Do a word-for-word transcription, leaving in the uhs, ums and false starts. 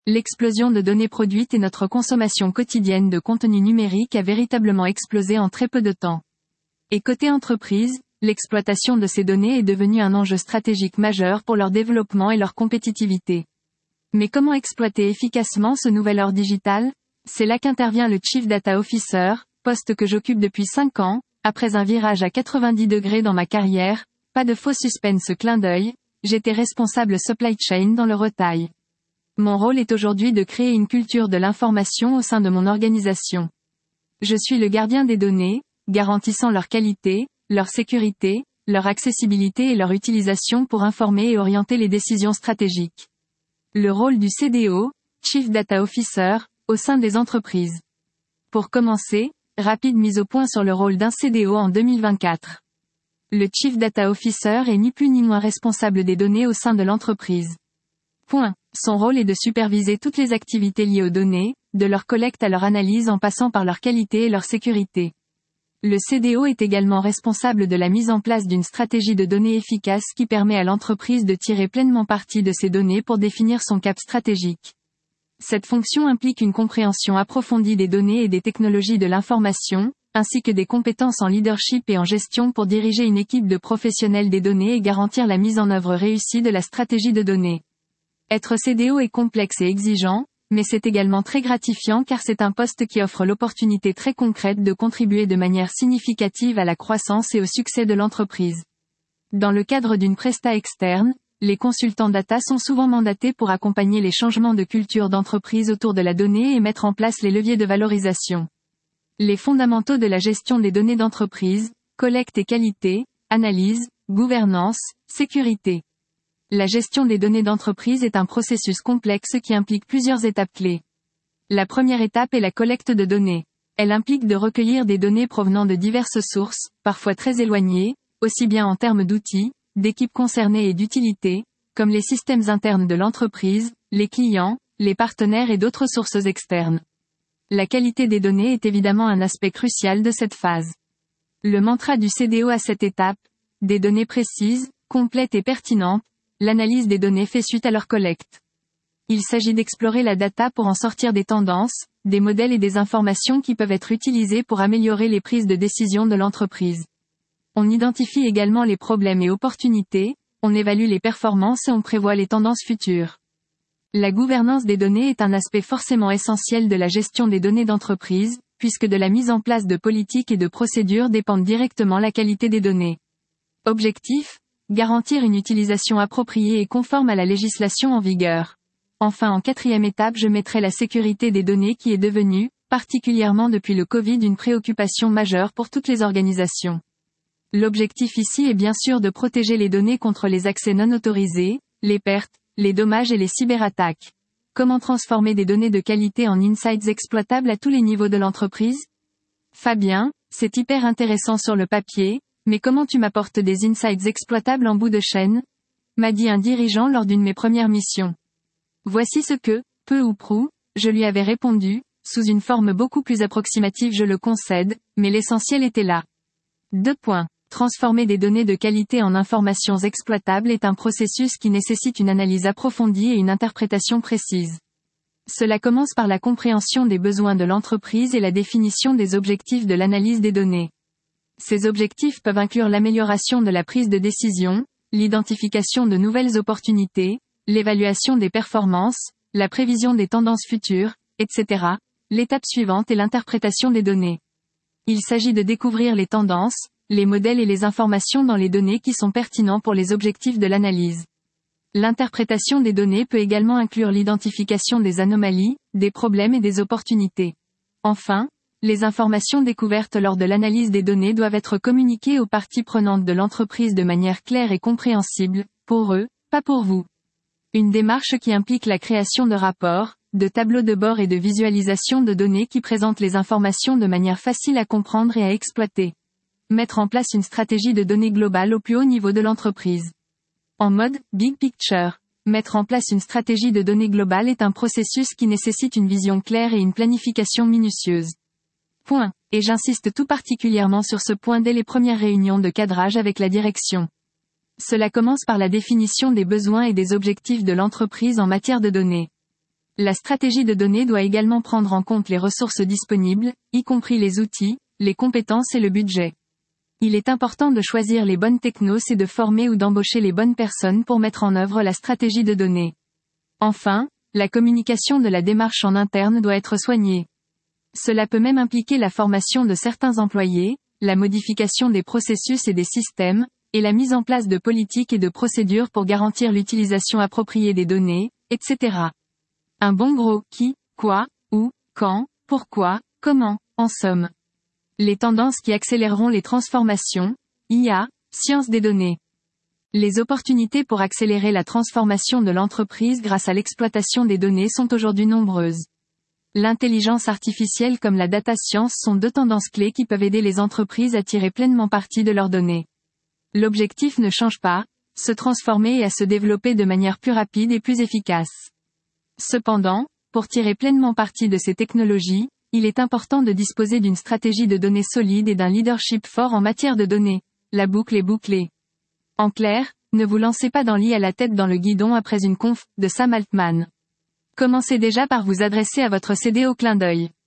L'explosion de données produites et notre consommation quotidienne de contenu numérique a véritablement explosé en très peu de temps. Et côté entreprise, l'exploitation de ces données est devenue un enjeu stratégique majeur pour leur développement et leur compétitivité. Mais comment exploiter efficacement ce nouvel or digital? C'est là qu'intervient le Chief Data Officer, poste que j'occupe depuis cinq ans, après un virage à quatre-vingt-dix degrés dans ma carrière. Pas de faux suspense clin d'œil, j'étais responsable supply chain dans le retail. Mon rôle est aujourd'hui de créer une culture de l'information au sein de mon organisation. Je suis le gardien des données, garantissant leur qualité, leur sécurité, leur accessibilité et leur utilisation pour informer et orienter les décisions stratégiques. Le rôle du C D O, Chief Data Officer, au sein des entreprises. Pour commencer, rapide mise au point sur le rôle d'un C D O en deux mille vingt-quatre. Le Chief Data Officer est ni plus ni moins responsable des données au sein de l'entreprise. Point. Son rôle est de superviser toutes les activités liées aux données, de leur collecte à leur analyse en passant par leur qualité et leur sécurité. Le C D O est également responsable de la mise en place d'une stratégie de données efficace qui permet à l'entreprise de tirer pleinement parti de ces données pour définir son cap stratégique. Cette fonction implique une compréhension approfondie des données et des technologies de l'information, ainsi que des compétences en leadership et en gestion pour diriger une équipe de professionnels des données et garantir la mise en œuvre réussie de la stratégie de données. Être C D O est complexe et exigeant, mais c'est également très gratifiant car c'est un poste qui offre l'opportunité très concrète de contribuer de manière significative à la croissance et au succès de l'entreprise. Dans le cadre d'une presta externe, les consultants data sont souvent mandatés pour accompagner les changements de culture d'entreprise autour de la donnée et mettre en place les leviers de valorisation. Les fondamentaux de la gestion des données d'entreprise, collecte et qualité, analyse, gouvernance, sécurité. La gestion des données d'entreprise est un processus complexe qui implique plusieurs étapes clés. La première étape est la collecte de données. Elle implique de recueillir des données provenant de diverses sources, parfois très éloignées, aussi bien en termes d'outils, d'équipes concernées et d'utilité, comme les systèmes internes de l'entreprise, les clients, les partenaires et d'autres sources externes. La qualité des données est évidemment un aspect crucial de cette phase. Le mantra du C D O à cette étape, des données précises, complètes et pertinentes, l'analyse des données fait suite à leur collecte. Il s'agit d'explorer la data pour en sortir des tendances, des modèles et des informations qui peuvent être utilisées pour améliorer les prises de décision de l'entreprise. On identifie également les problèmes et opportunités, on évalue les performances et on prévoit les tendances futures. La gouvernance des données est un aspect forcément essentiel de la gestion des données d'entreprise, puisque de la mise en place de politiques et de procédures dépendent directement la qualité des données. Objectif : garantir une utilisation appropriée et conforme à la législation en vigueur. Enfin, en quatrième étape, je mettrai la sécurité des données qui est devenue, particulièrement depuis le Covid, une préoccupation majeure pour toutes les organisations. L'objectif ici est bien sûr de protéger les données contre les accès non autorisés, les pertes, les dommages et les cyberattaques. Comment transformer des données de qualité en insights exploitables à tous les niveaux de l'entreprise? Fabien, c'est hyper intéressant sur le papier, mais comment tu m'apportes des insights exploitables en bout de chaîne? M'a dit un dirigeant lors d'une de mes premières missions. Voici ce que, peu ou prou, je lui avais répondu, sous une forme beaucoup plus approximative je le concède, mais l'essentiel était là. Deux points. Transformer des données de qualité en informations exploitables est un processus qui nécessite une analyse approfondie et une interprétation précise. Cela commence par la compréhension des besoins de l'entreprise et la définition des objectifs de l'analyse des données. Ces objectifs peuvent inclure l'amélioration de la prise de décision, l'identification de nouvelles opportunités, l'évaluation des performances, la prévision des tendances futures, et cetera. L'étape suivante est l'interprétation des données. Il s'agit de découvrir les tendances, les modèles et les informations dans les données qui sont pertinents pour les objectifs de l'analyse. L'interprétation des données peut également inclure l'identification des anomalies, des problèmes et des opportunités. Enfin, les informations découvertes lors de l'analyse des données doivent être communiquées aux parties prenantes de l'entreprise de manière claire et compréhensible, pour eux, pas pour vous. Une démarche qui implique la création de rapports, de tableaux de bord et de visualisation de données qui présentent les informations de manière facile à comprendre et à exploiter. Mettre en place une stratégie de données globale au plus haut niveau de l'entreprise. En mode Big Picture, mettre en place une stratégie de données globale est un processus qui nécessite une vision claire et une planification minutieuse. Point. Et j'insiste tout particulièrement sur ce point dès les premières réunions de cadrage avec la direction. Cela commence par la définition des besoins et des objectifs de l'entreprise en matière de données. La stratégie de données doit également prendre en compte les ressources disponibles, y compris les outils, les compétences et le budget. Il est important de choisir les bonnes technos et de former ou d'embaucher les bonnes personnes pour mettre en œuvre la stratégie de données. Enfin, la communication de la démarche en interne doit être soignée. Cela peut même impliquer la formation de certains employés, la modification des processus et des systèmes, et la mise en place de politiques et de procédures pour garantir l'utilisation appropriée des données, et cetera. Un bon gros qui, quoi, où, quand, pourquoi, comment, en somme. Les tendances qui accéléreront les transformations, I A, sciences des données. Les opportunités pour accélérer la transformation de l'entreprise grâce à l'exploitation des données sont aujourd'hui nombreuses. L'intelligence artificielle comme la data science sont deux tendances clés qui peuvent aider les entreprises à tirer pleinement parti de leurs données. L'objectif ne change pas, se transformer et à se développer de manière plus rapide et plus efficace. Cependant, pour tirer pleinement parti de ces technologies, il est important de disposer d'une stratégie de données solide et d'un leadership fort en matière de données. La boucle est bouclée. En clair, ne vous lancez pas dans l'I A la tête dans le guidon après une conf de Sam Altman. Commencez déjà par vous adresser à votre C D au clin d'œil.